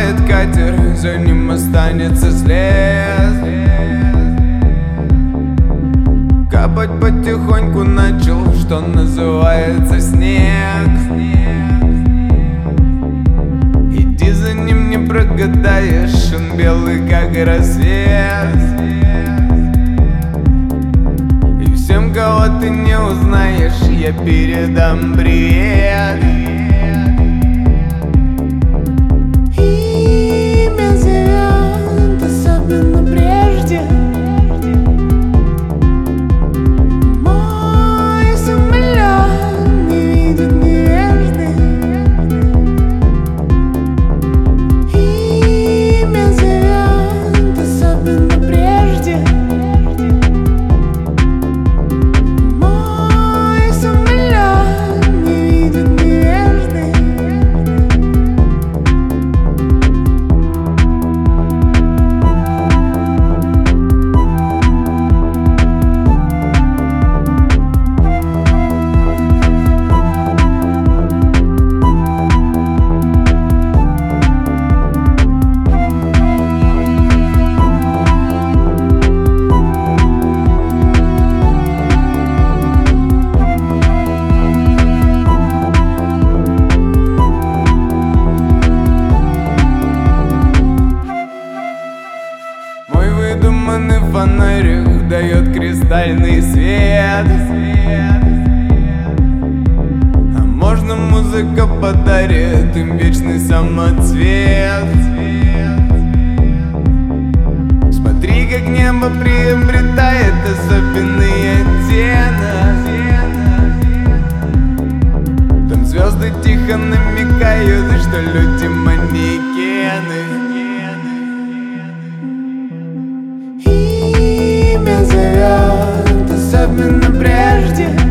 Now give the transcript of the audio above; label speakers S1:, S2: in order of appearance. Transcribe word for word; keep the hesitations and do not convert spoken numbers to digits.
S1: уплывает катер, за ним останется след. Капать потихоньку начал, что называется, снег. Иди за ним, не прогадаешь, он белый как рассвет. И всем, кого ты не узнаешь, я передам привет.
S2: Имя зовет, особенно прежде. Мой самолет не видит невежды. Имя зовет, особенно прежде. Мой самолет не видит невежды.
S1: Мой выдуманный фонарик дает кристальный свет. А можно музыка подарит им вечный самоцвет. Смотри, как небо приобретает особенный оттенок. Там звезды тихо намекают, что люди манекены.
S2: Имя зовет, особенно прежде.